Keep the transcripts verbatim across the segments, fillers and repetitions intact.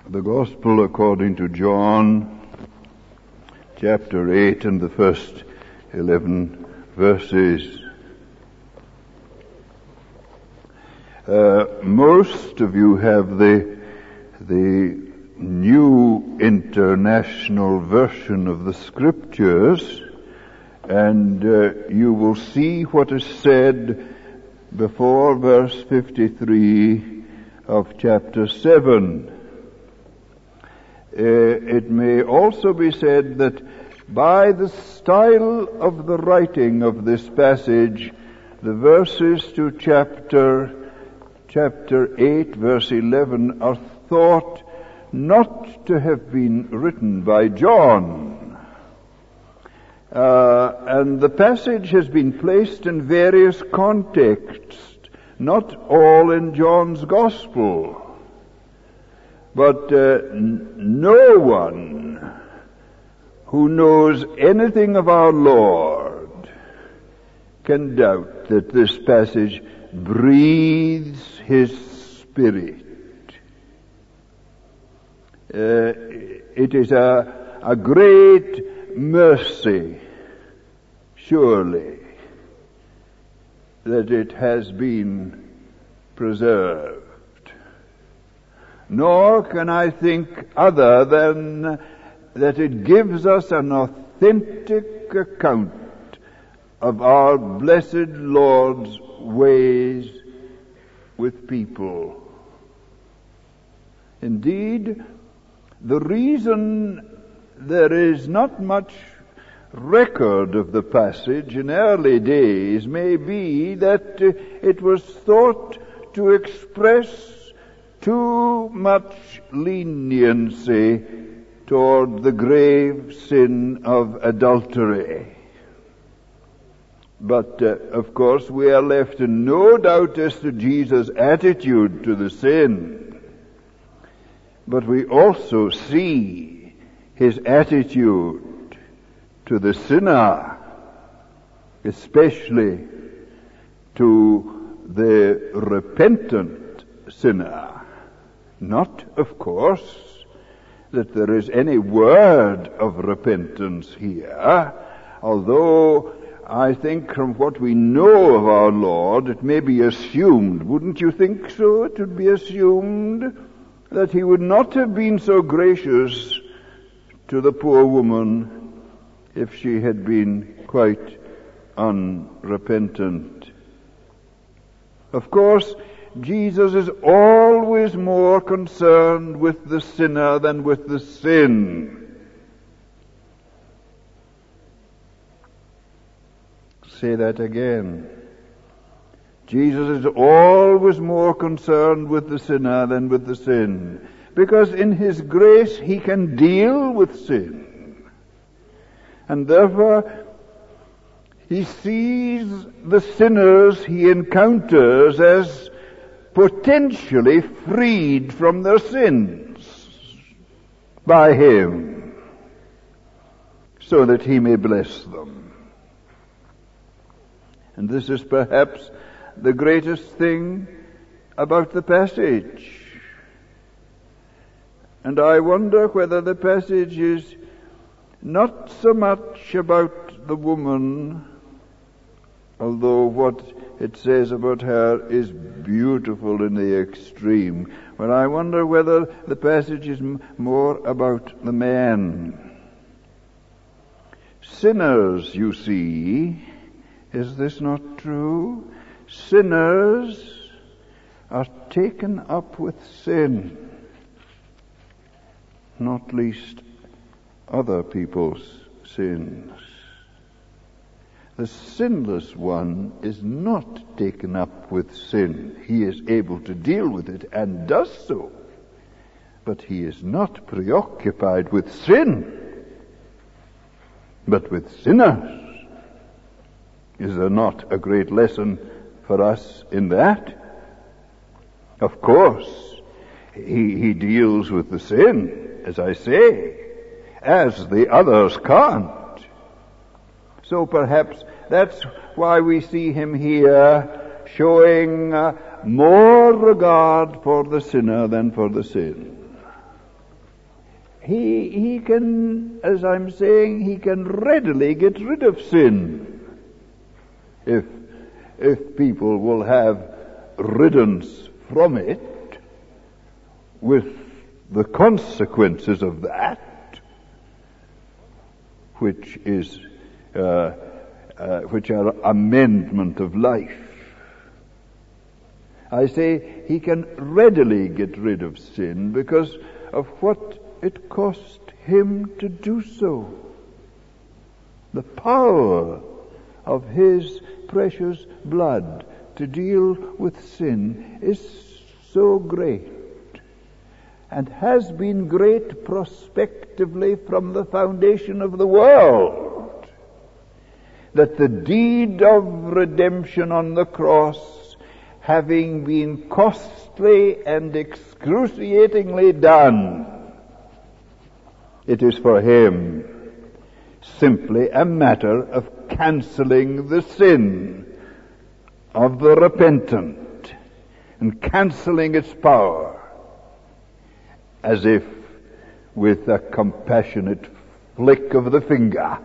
The Gospel according to John, chapter eight, and the first eleven verses. Uh, most of you have the the New International Version of the Scriptures, and uh, you will see what is said before verse fifty-three of chapter seven. Uh, it may also be said that by the style of the writing of this passage, the verses to chapter chapter eight, verse eleven, are thought not to have been written by John. Uh, and the passage has been placed in various contexts, not all in John's Gospel. But uh, n- no one who knows anything of our Lord can doubt that this passage breathes His Spirit. Uh, it is a, a great mercy, surely, that it has been preserved. Nor can I think other than that it gives us an authentic account of our blessed Lord's ways with people. Indeed, the reason there is not much record of the passage in early days may be that it was thought to express too much leniency toward the grave sin of adultery. But, uh, of course, we are left in no doubt as to Jesus' attitude to the sin. But we also see His attitude to the sinner, especially to the repentant sinner. Not, of course, that there is any word of repentance here, although I think from what we know of our Lord, it may be assumed, wouldn't you think so? It would be assumed that He would not have been so gracious to the poor woman if she had been quite unrepentant. Of course, Jesus is always more concerned with the sinner than with the sin. Say that again. Jesus is always more concerned with the sinner than with the sin, because in His grace He can deal with sin. And therefore, He sees the sinners He encounters as potentially freed from their sins by Him, so that He may bless them. And this is perhaps the greatest thing about the passage. And I wonder whether the passage is not so much about the woman, although what it says about her is beautiful in the extreme. But I wonder whether the passage is m- more about the man. Sinners, you see, is this not true? Sinners are taken up with sin, not least other people's sins. The sinless one is not taken up with sin. He is able to deal with it and does so. But he is not preoccupied with sin, but with sinners. Is there not a great lesson for us in that? Of course, he, he deals with the sin, as I say, as the others can't. So perhaps that's why we see him here showing uh, more regard for the sinner than for the sin. he, he can, as I'm saying, he can readily get rid of sin if, if people will have riddance from it, with the consequences of that, which is, uh, uh, which are amendment of life. I say he can readily get rid of sin because of what it cost him to do so. The power of his precious blood to deal with sin is so great, and has been great prospectively from the foundation of the world, that the deed of redemption on the cross, having been costly and excruciatingly done, it is for him simply a matter of cancelling the sin of the repentant and cancelling its power, as if with a compassionate flick of the finger.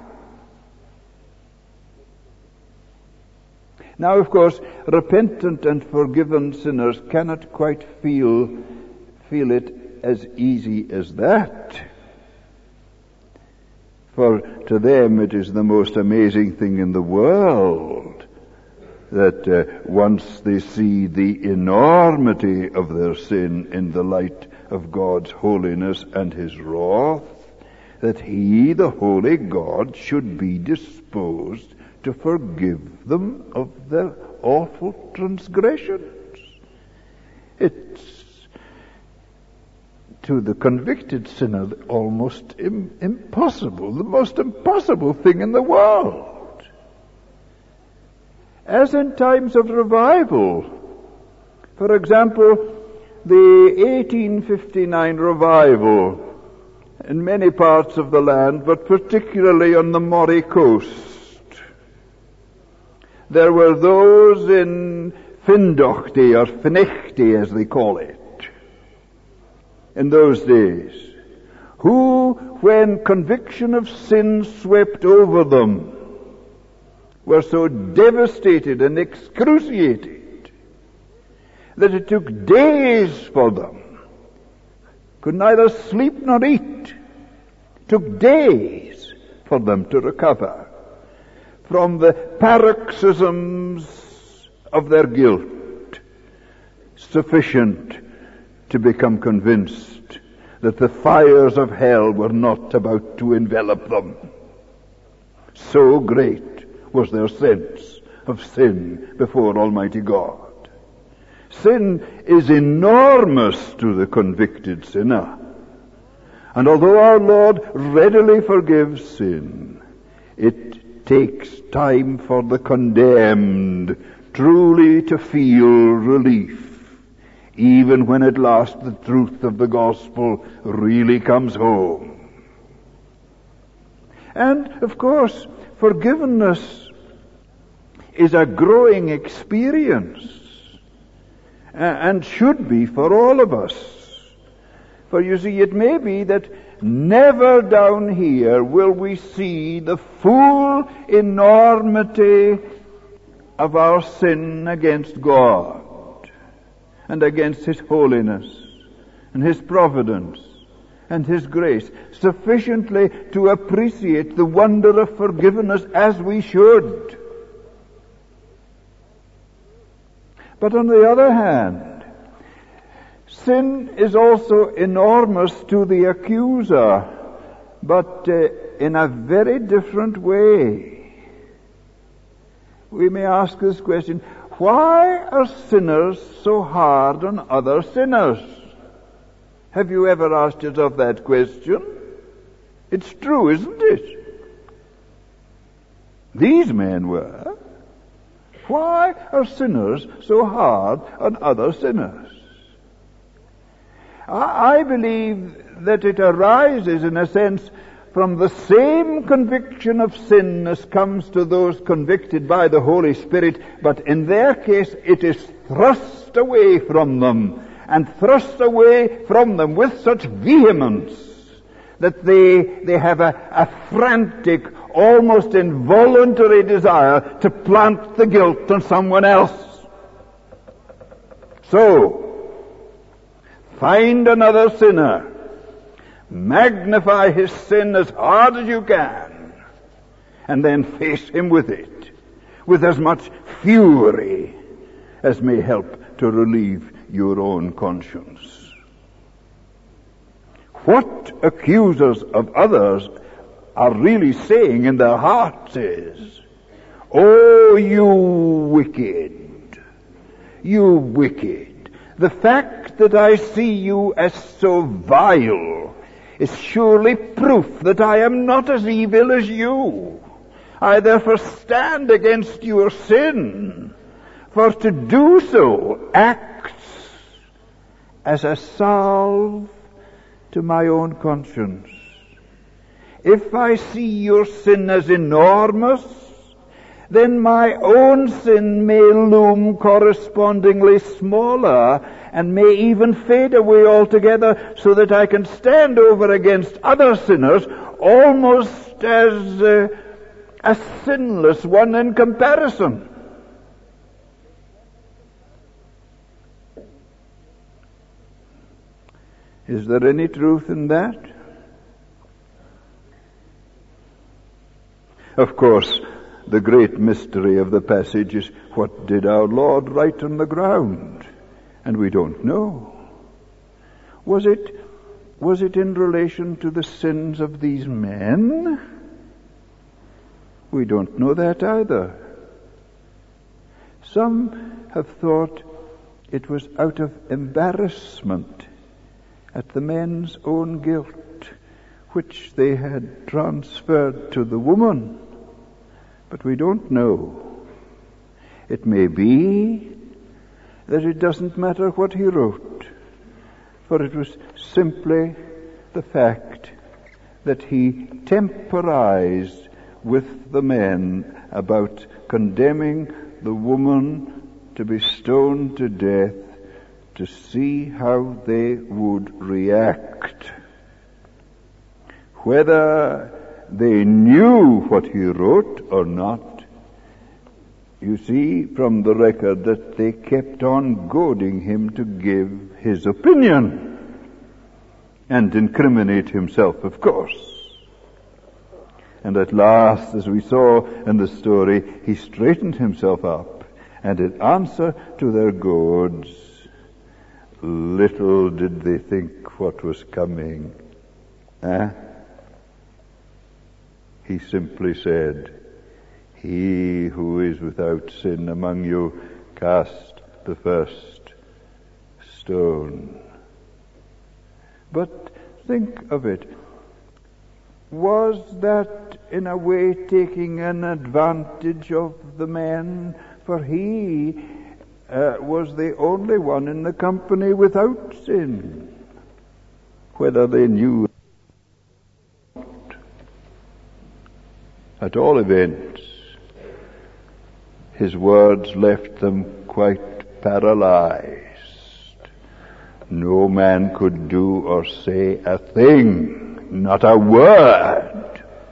Now, of course, repentant and forgiven sinners cannot quite feel, feel it as easy as that. For to them it is the most amazing thing in the world that uh, once they see the enormity of their sin in the light of God's holiness and His wrath, that He, the holy God, should be disposed to forgive them of their awful transgressions. It's, to the convicted sinner, almost im- impossible, the most impossible thing in the world. As in times of revival, for example, the eighteen fifty-nine revival in many parts of the land, but particularly on the Moray coast. There were those in Findochty, or Finichty as they call it, in those days, who, when conviction of sin swept over them, were so devastated and excruciated that it took days for them, could neither sleep nor eat, took days for them to recover from the paroxysms of their guilt, sufficient to become convinced that the fires of hell were not about to envelop them. So great was their sense of sin before Almighty God. Sin is enormous to the convicted sinner. And although our Lord readily forgives sin, it takes time for the condemned truly to feel relief, even when at last the truth of the gospel really comes home. And, of course, forgiveness is a growing experience, and should be for all of us. For you see, it may be that never down here will we see the full enormity of our sin against God and against His holiness and His providence and His grace sufficiently to appreciate the wonder of forgiveness as we should. But on the other hand, sin is also enormous to the accuser, but uh, in a very different way. We may ask this question: why are sinners so hard on other sinners? Have you ever asked yourself that question? It's true, isn't it? These men were. Why are sinners so hard on other sinners? I, I believe that it arises, in a sense, from the same conviction of sin as comes to those convicted by the Holy Spirit, but in their case it is thrust away from them, and thrust away from them with such vehemence that they, they have a, a frantic, almost involuntary desire to plant the guilt on someone else. So, find another sinner, magnify his sin as hard as you can, and then face him with it, with as much fury as may help to relieve your own conscience. What accusers of others are really saying in their hearts is, "Oh, you wicked, you wicked, the fact that I see you as so vile is surely proof that I am not as evil as you. I therefore stand against your sin, for to do so acts as a salve to my own conscience. If I see your sin as enormous, then my own sin may loom correspondingly smaller and may even fade away altogether, so that I can stand over against other sinners almost as uh, a sinless one in comparison." Is there any truth in that? Of course, the great mystery of the passage is, what did our Lord write on the ground? And we don't know. Was it, was it in relation to the sins of these men? We don't know that either. Some have thought it was out of embarrassment at the men's own guilt, which they had transferred to the woman. But we don't know. It may be that it doesn't matter what he wrote, for it was simply the fact that he temporized with the men about condemning the woman to be stoned to death, to see how they would react. Whether they knew what he wrote or not, you see from the record that they kept on goading him to give his opinion and incriminate himself, of course. And at last, as we saw in the story, he straightened himself up, and in answer to their goads, little did they think what was coming. Eh? He simply said, "He who is without sin among you, cast the first stone." But think of it. Was that in a way taking an advantage of the men? For he uh, was the only one in the company without sin. Whether they knew or not. At all events, his words left them quite paralyzed. No man could do or say a thing, not a word.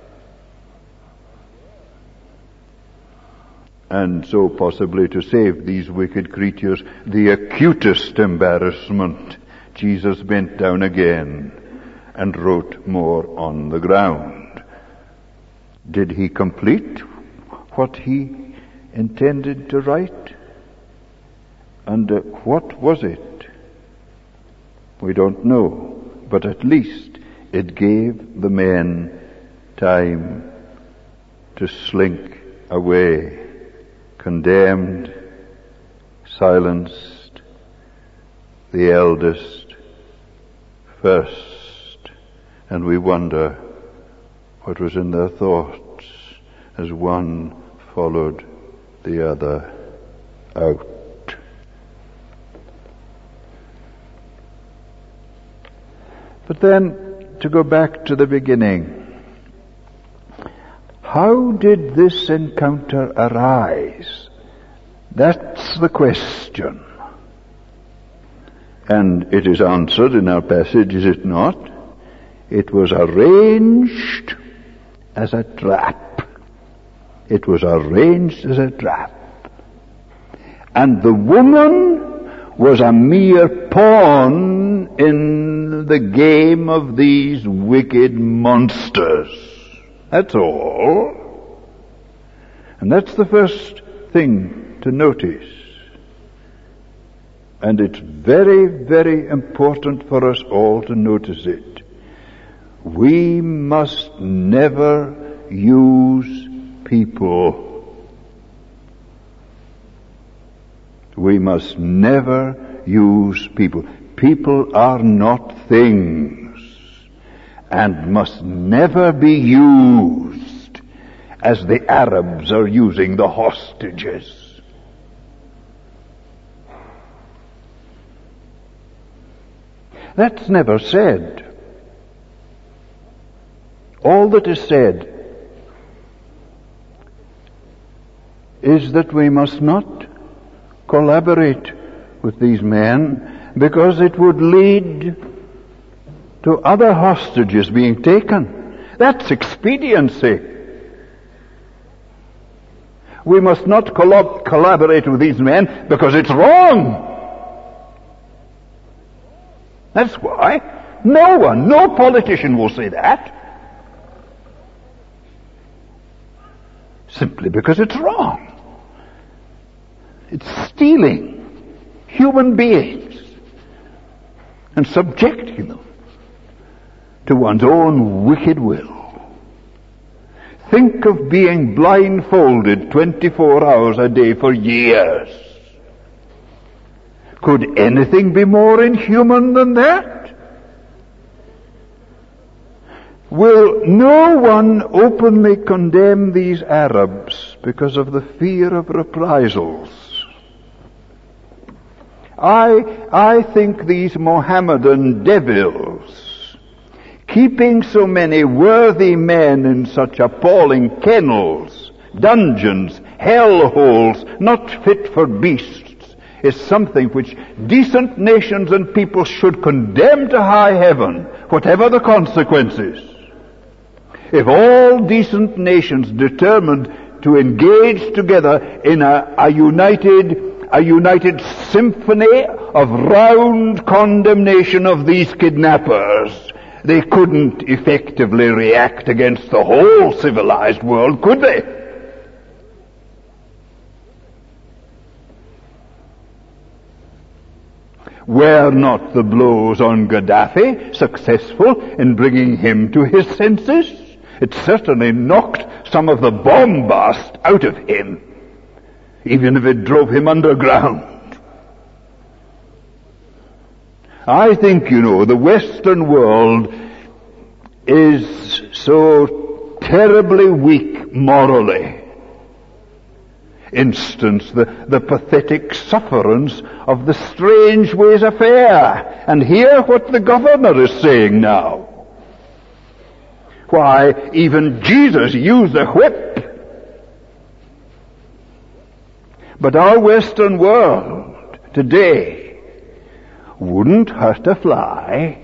And so possibly to save these wicked creatures the acutest embarrassment, Jesus bent down again and wrote more on the ground. Did he complete what he intended to write? And uh, what was it? We don't know, but at least it gave the men time to slink away, condemned, silenced, the eldest first. And we wonder what was in their thoughts as one followed the other out. But then, to go back to the beginning, how did this encounter arise? That's the question. And it is answered in our passage, is it not? It was arranged as a trap. It was arranged as a trap. And the woman was a mere pawn in the game of these wicked monsters. That's all. And that's the first thing to notice. And it's very, very important for us all to notice it. We must never use people. We must never use people. People are not things, and must never be used as the Arabs are using the hostages. That's never said. All that is said is that we must not collaborate with these men, because it would lead to other hostages being taken. That's expediency. We must not collab- collaborate with these men because it's wrong. That's why. No one, no politician will say that. Simply because it's wrong. It's stealing human beings and subjecting them to one's own wicked will. Think of being blindfolded twenty-four hours a day for years. Could anything be more inhuman than that? Will no one openly condemn these Arabs because of the fear of reprisals? I, I think these Mohammedan devils, keeping so many worthy men in such appalling kennels, dungeons, hell holes, not fit for beasts, is something which decent nations and people should condemn to high heaven, whatever the consequences. If all decent nations determined to engage together in a, a united a united symphony of round condemnation of these kidnappers, they couldn't effectively react against the whole civilized world, could they? Were not the blows on Gaddafi successful in bringing him to his senses? It certainly knocked some of the bombast out of him, even if it drove him underground. I think, you know, the Western world is so terribly weak morally. Instance, the, the pathetic sufferance of the Strangeways affair. And hear what the governor is saying now. Why, even Jesus used a whip. But our Western world today wouldn't hurt a fly.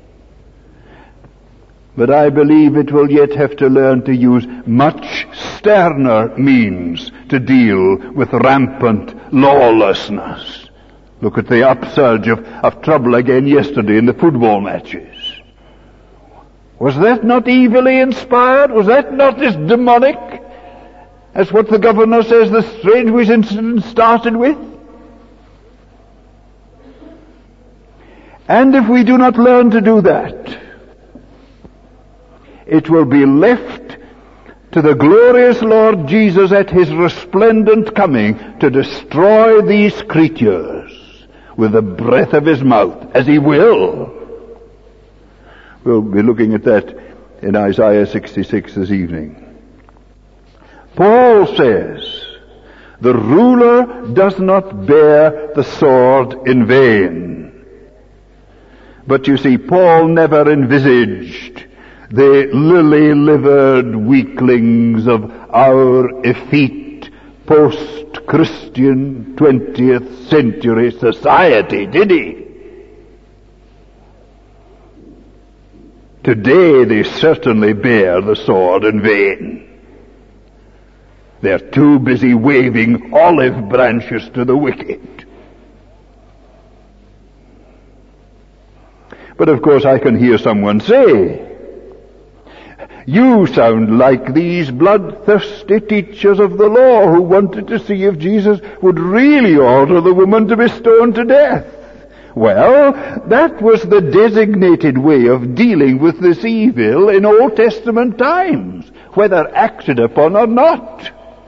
But I believe it will yet have to learn to use much sterner means to deal with rampant lawlessness. Look at the upsurge of, of trouble again yesterday in the football matches. Was that not evilly inspired? Was that not as demonic as what the governor says the Strangeways incident started with? And if we do not learn to do that, it will be left to the glorious Lord Jesus at his resplendent coming to destroy these creatures with the breath of his mouth, as he will. We'll be looking at that in Isaiah sixty-six this evening. Paul says, the ruler does not bear the sword in vain. But you see, Paul never envisaged the lily-livered weaklings of our effete post-Christian twentieth century society, did he? Today they certainly bear the sword in vain. They're too busy waving olive branches to the wicked. But of course I can hear someone say, you sound like these bloodthirsty teachers of the law who wanted to see if Jesus would really order the woman to be stoned to death. Well, that was the designated way of dealing with this evil in Old Testament times, whether acted upon or not.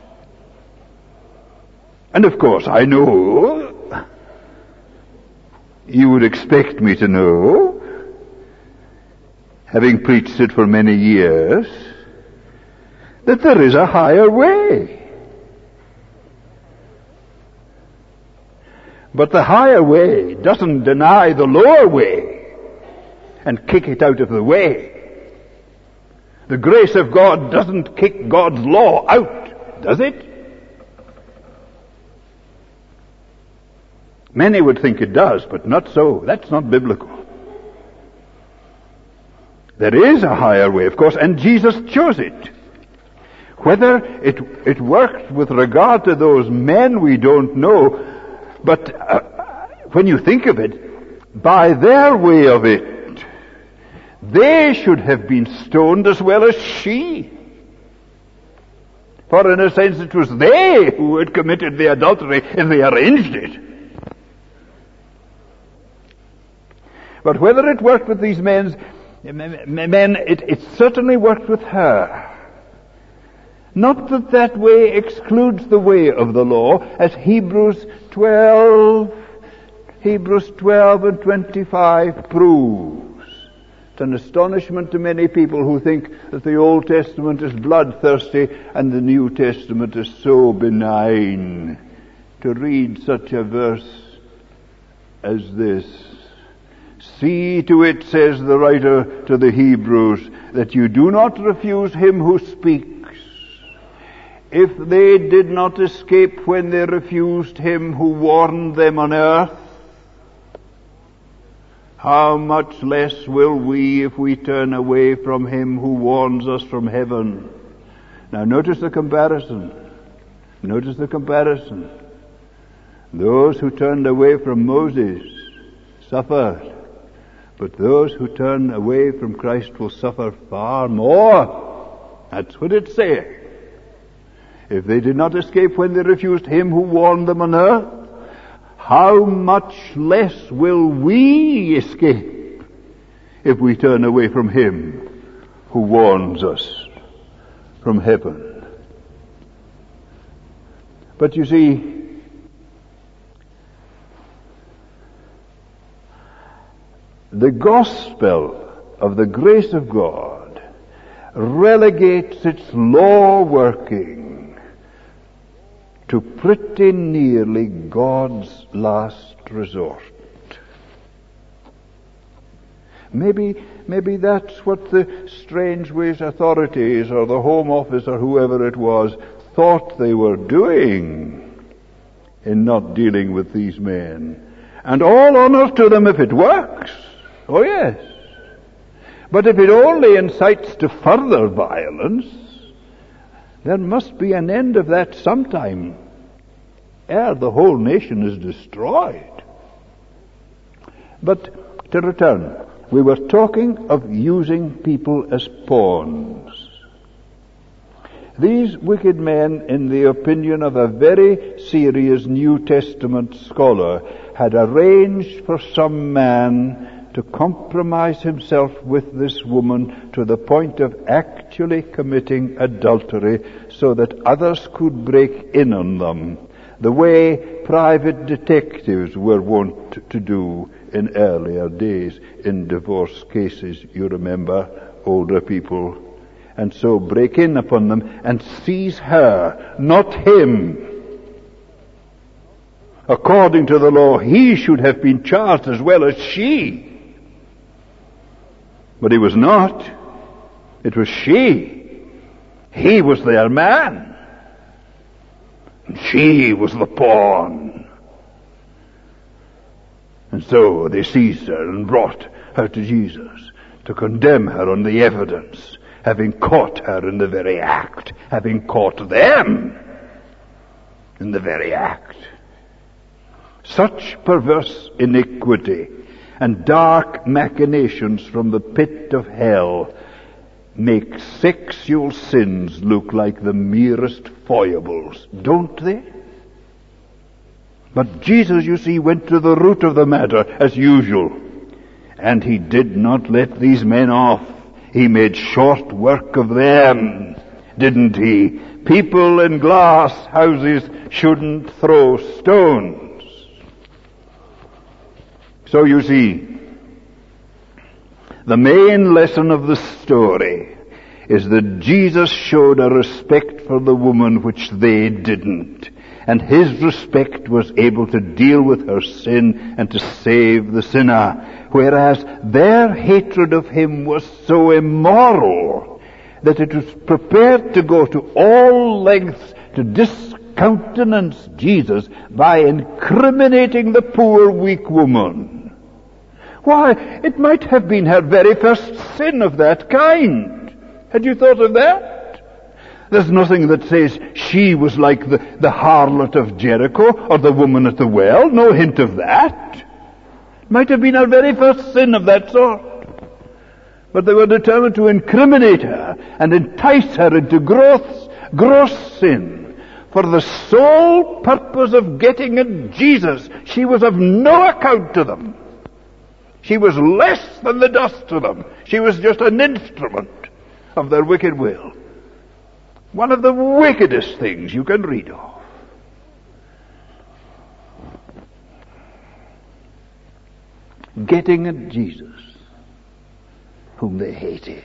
And of course I know, you would expect me to know, having preached it for many years, that there is a higher way. But the higher way doesn't deny the lower way and kick it out of the way. The grace of God doesn't kick God's law out, does it? Many would think it does, but not so. That's not biblical. There is a higher way, of course, and Jesus chose it. Whether it, it worked with regard to those men, we don't know. But uh, when you think of it, by their way of it, they should have been stoned as well as she. For in a sense it was they who had committed the adultery if they arranged it. But whether it worked with these men's, men, it, it certainly worked with her. Not that that way excludes the way of the law, as Hebrews twelve, Hebrews twelve and twenty-five proves. It's an astonishment to many people who think that the Old Testament is bloodthirsty and the New Testament is so benign. To read such a verse as this. See to it, says the writer to the Hebrews, that you do not refuse him who speaks. If they did not escape when they refused him who warned them on earth, how much less will we if we turn away from him who warns us from heaven? Now notice the comparison. Notice the comparison. Those who turned away from Moses suffered. But those who turn away from Christ will suffer far more. That's what it's saying. If they did not escape when they refused him who warned them on earth, how much less will we escape if we turn away from him who warns us from heaven? But you see, the gospel of the grace of God relegates its law working to pretty nearly God's last resort. Maybe, maybe that's what the Strangeways authorities or the Home Office or whoever it was thought they were doing in not dealing with these men. And all honor to them if it works. Oh yes. But if it only incites to further violence, there must be an end of that sometime, ere the whole nation is destroyed. But to return, we were talking of using people as pawns. These wicked men, in the opinion of a very serious New Testament scholar, had arranged for some man to compromise himself with this woman to the point of actually committing adultery so that others could break in on them, the way private detectives were wont to do in earlier days in divorce cases, you remember, older people, and so break in upon them and seize her, not him. According to the law, he should have been charged as well as she. But he was not. It was she. He was their man. And she was the pawn. And so they seized her and brought her to Jesus. to condemn her on the evidence, having caught her in the very act, having caught them in the very act. Such perverse iniquity and dark machinations from the pit of hell make sexual sins look like the merest foibles, don't they? But Jesus, you see, went to the root of the matter as usual. And he did not let these men off. He made short work of them, didn't he? People in glass houses shouldn't throw stones. So you see, the main lesson of the story is that Jesus showed a respect for the woman which they didn't. And his respect was able to deal with her sin and to save the sinner. Whereas their hatred of him was so immoral that it was prepared to go to all lengths to discountenance Jesus by incriminating the poor weak woman. Why, it might have been her very first sin of that kind. Had you thought of that? There's nothing that says she was like the, the harlot of Jericho or the woman at the well. No hint of that. It might have been her very first sin of that sort. But they were determined to incriminate her and entice her into gross, gross sin for the sole purpose of getting at Jesus. She was of no account to them. She was less than the dust to them. She was just an instrument of their wicked will. One of the wickedest things you can read of. Getting at Jesus, whom they hated.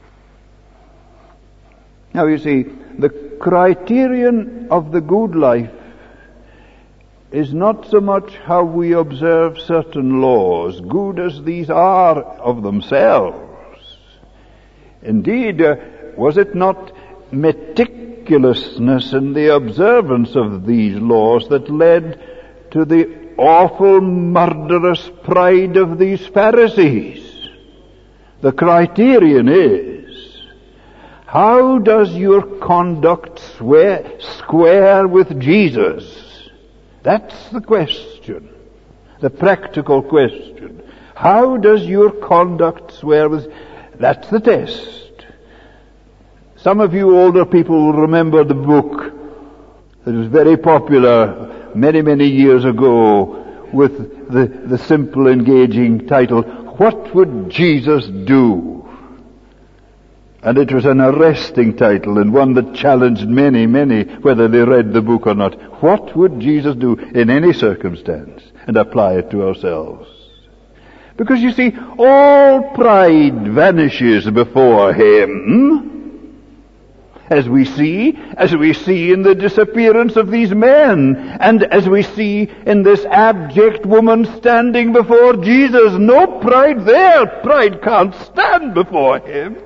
Now you see, the criterion of the good life is not so much how we observe certain laws, good as these are of themselves. Indeed, uh, was it not meticulousness in the observance of these laws that led to the awful murderous pride of these Pharisees? The criterion is, how does your conduct swear, square with Jesus? That's the question, the practical question. How does your conduct swear with... That's the test. Some of you older people will remember the book that was very popular many, many years ago with the, the simple, engaging title, What Would Jesus Do? And it was an arresting title and one that challenged many, many, whether they read the book or not. What would Jesus do in any circumstance? And apply it to ourselves. Because you see, all pride vanishes before him. As we see, as we see in the disappearance of these men, and as we see in this abject woman standing before Jesus. No pride there. Pride can't stand before him.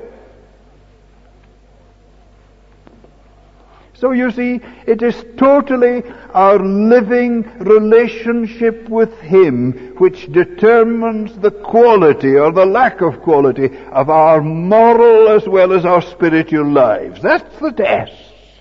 So you see, it is totally our living relationship with him which determines the quality or the lack of quality of our moral as well as our spiritual lives. That's the test.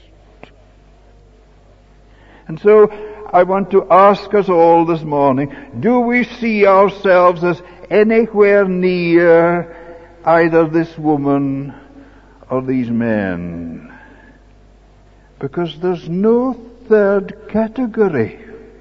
And so I want to ask us all this morning, do we see ourselves as anywhere near either this woman or these men? Because there's no third category.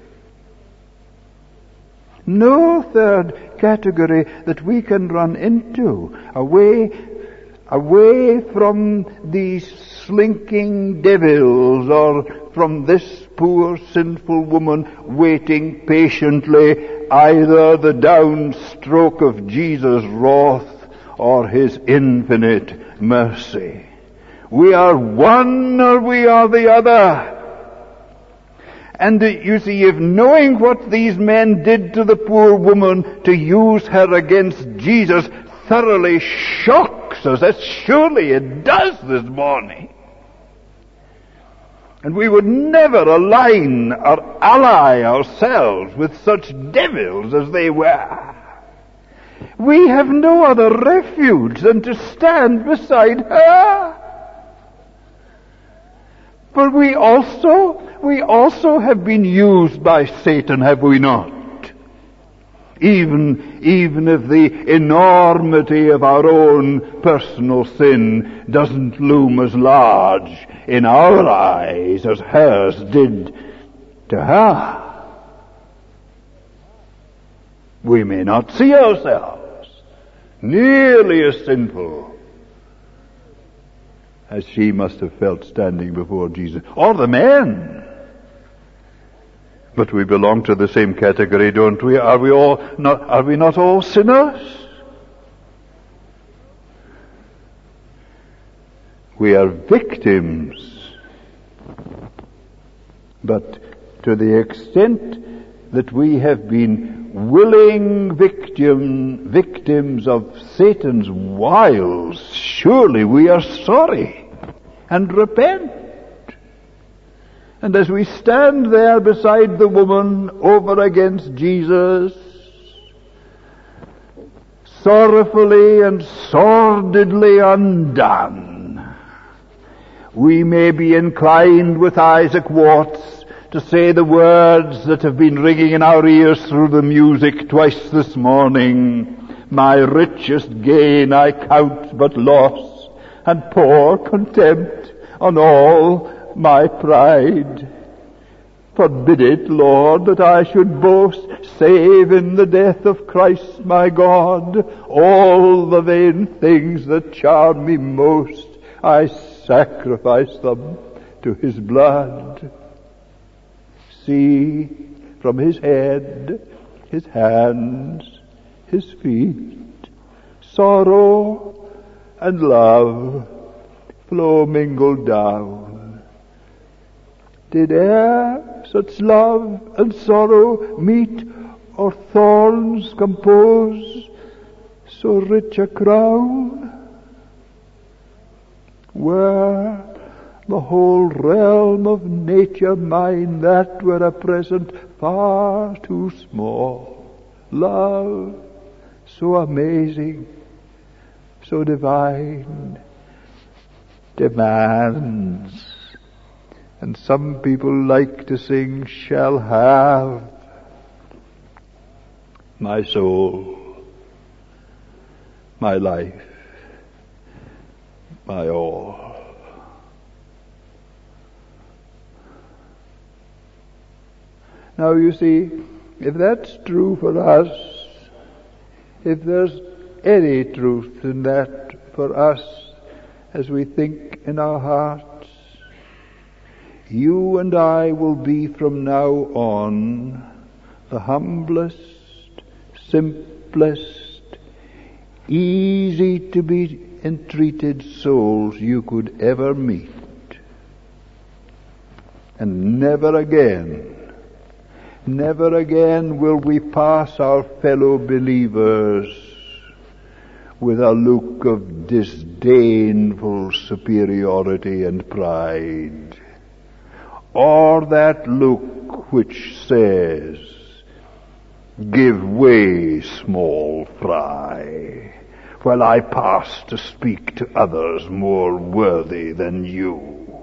No third category that we can run into away, away from these slinking devils or from this poor sinful woman waiting patiently either the downstroke of Jesus' wrath or his infinite mercy. We are one or we are the other. And uh, you see, if knowing what these men did to the poor woman to use her against Jesus thoroughly shocks us, as surely it does this morning, and we would never align or ally ourselves with such devils as they were. We have no other refuge than to stand beside her. For we also, we also have been used by Satan, have we not? Even, even if the enormity of our own personal sin doesn't loom as large in our eyes as hers did to her. We may not see ourselves nearly as sinful as she must have felt standing before Jesus, or the men. But we belong to the same category, don't we? Are we all not, are we not all sinners? We are victims. But to the extent that we have been willing victim, victims of Satan's wiles, surely we are sorry and repent. And as we stand there beside the woman over against Jesus, sorrowfully and sordidly undone, we may be inclined with Isaac Watts to say the words that have been ringing in our ears through the music twice this morning: my richest gain I count but loss, and pour contempt on all my pride. Forbid it, Lord, that I should boast, save in the death of Christ my God. All the vain things that charm me most, I sacrifice them to his blood. See, from his head, his hands, his feet, sorrow and love flow mingled down. Did e'er such love and sorrow meet, or thorns compose so rich a crown? Were the whole realm of nature mine, that were a present far too small. Love so amazing, so divine, demands. And some people like to sing, shall have my soul, my life, my all. Now you see, if that's true for us, if there's any truth in that for us as we think in our hearts, you and I will be from now on the humblest, simplest, easy to be entreated souls you could ever meet. And never again, never again will we pass our fellow believers with a look of disdainful superiority and pride, or that look which says, give way, small fry, while I pass to speak to others more worthy than you.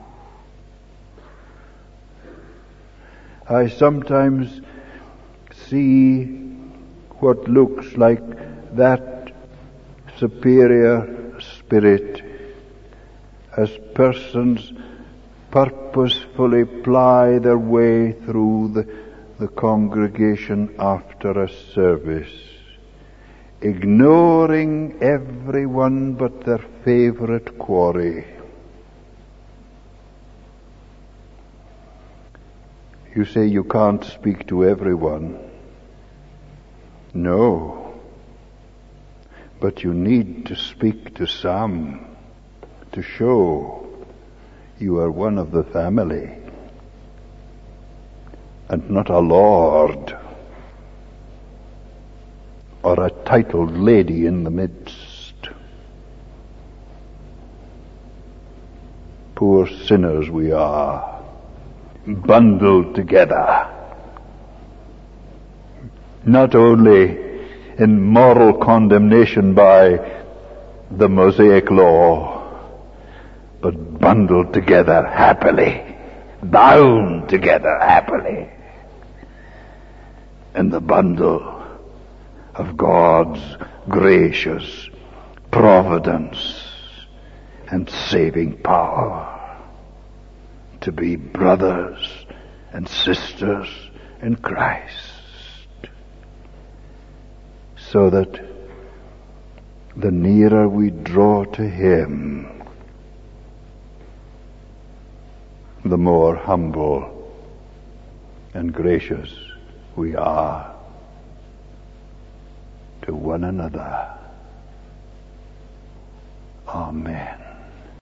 I sometimes see what looks like that superior spirit as persons purposefully ply their way through the, the congregation after a service, ignoring everyone but their favorite quarry. You say you can't speak to everyone. No. But you need to speak to some to show you are one of the family and not a lord or a titled lady in the midst. Poor sinners we are, bundled together. Not only in moral condemnation by the Mosaic law, but bundled together happily, bound together happily in the bundle of God's gracious providence and saving power, to be brothers and sisters in Christ, so that the nearer we draw to Him, the more humble and gracious we are to one another. Amen.